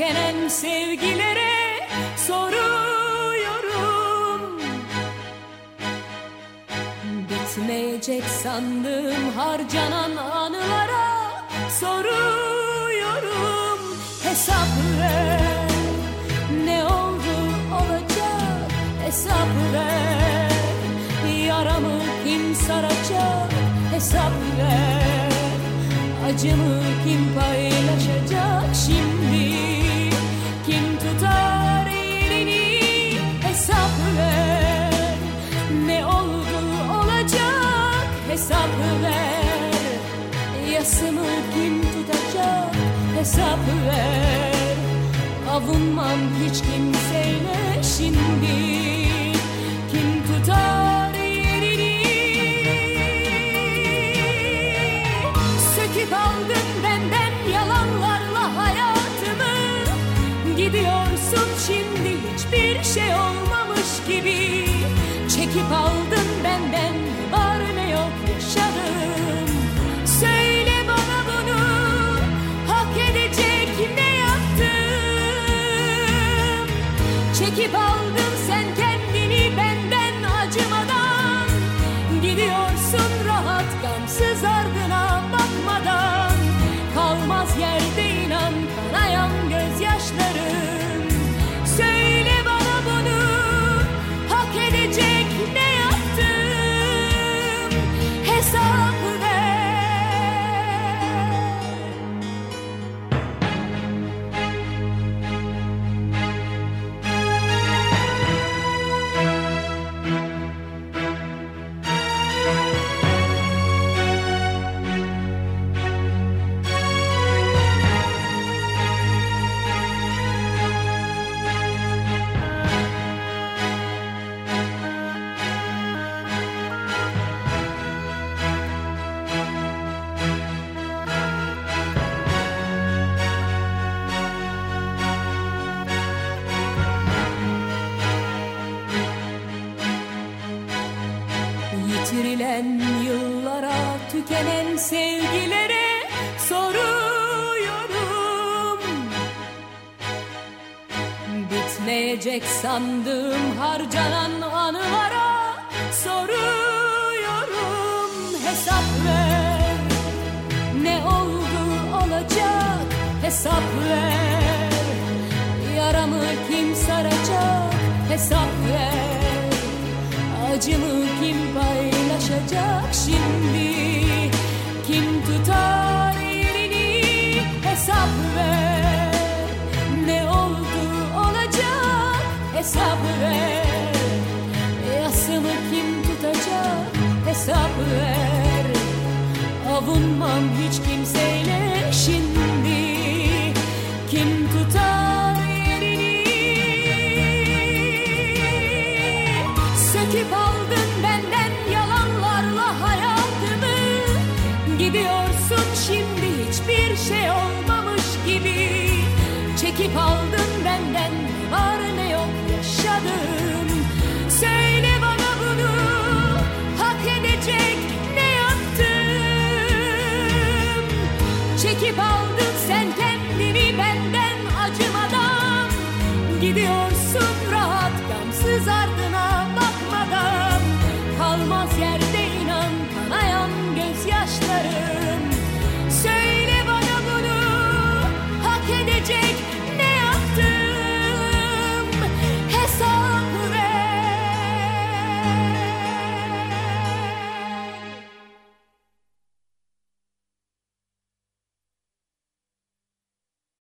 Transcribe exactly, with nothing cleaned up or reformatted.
tükenen sevgilere soruyorum. Bitmeyecek sandığım harcanan anılara soruyorum. Hesap ver, ne oldu olacak, hesap ver. Yaramı kim saracak, hesap ver. Acımı kim paylaşacak şimdi? Kim tutar elini, hesap ver. Ne oldu olacak, hesap ver. Yasımı kim tutacak, hesap ver. Avunmam hiç kimseyle şimdi. Kim tutar yerini? Söküp aldın benden yalanlarla hayatımı. Gidiyorsun şimdi hiçbir şey olmamış gibi. Çekip aldın benden ne var ne yok yaşadım. Söyle bana bunu hak edecek ne yaptım? Çekip aldın sen kendini benden acımadan. Gidiyorsun rahat gamsız ardına bakmadan. Kalmaz yerde inan kanayan gözyaşlarım. Söyle bana bunu hak edecek ne yaptım? Hesap ver. Yitirilen yıllara, tükenen sevgilere soruyorum. Bitmeyecek sandığım harcanan anılara soruyorum. Hesap ver, ne oldu olacak, hesap ver. Yaramı kim saracak, hesap ver. Acımı kim paylaşacak şimdi? Kim tutar yerini, hesap ver. Ne oldu olacak, hesap ver. Yasımı kim tutacak, hesap ver. Avunmam hiç kimseyle şimdi. Kim tutar yerini? Söküp aldın benden yalanlarla hayatımı. Gidiyorsun şimdi hiçbir şey olmamış gibi. Çekip aldın benden